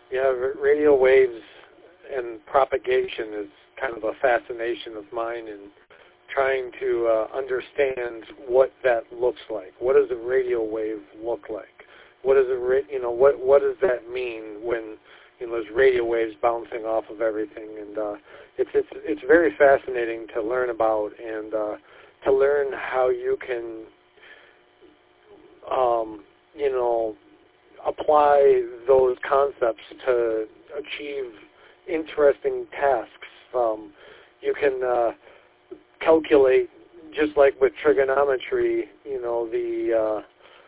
Yeah, radio waves and propagation is kind of a fascination of mine in trying to understand what that looks like. What does a radio wave look like? What does what does that mean when there's radio waves bouncing off of everything? And it's very fascinating to learn about and to learn how you can apply those concepts to achieve interesting tasks. You can calculate, just like with trigonometry, the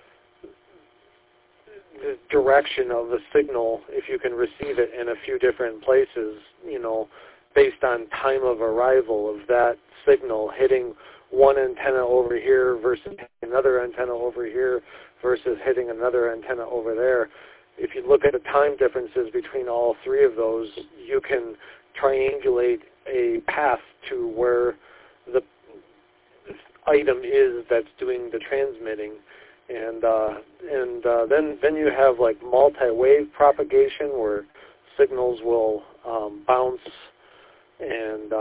direction of the signal, if you can receive it in a few different places, based on time of arrival of that signal hitting one antenna over here versus another antenna over here versus hitting another antenna over there. If you look at the time differences between all three of those, you can triangulate a path to where the item is that's doing the transmitting. And then you have like multi-wave propagation where signals will bounce, and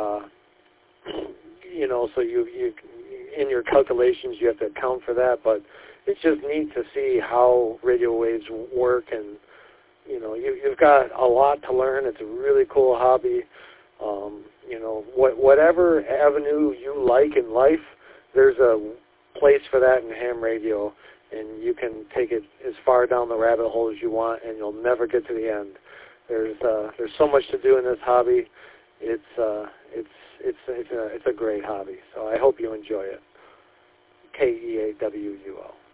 so you in your calculations you have to account for that. But it's just neat to see how radio waves work, and you've got a lot to learn. It's a really cool hobby. Whatever avenue you like in life, there's a place for that in ham radio, and you can take it as far down the rabbit hole as you want, and you'll never get to the end. There's so much to do in this hobby. It's a great hobby. So I hope you enjoy it. KEAWUO.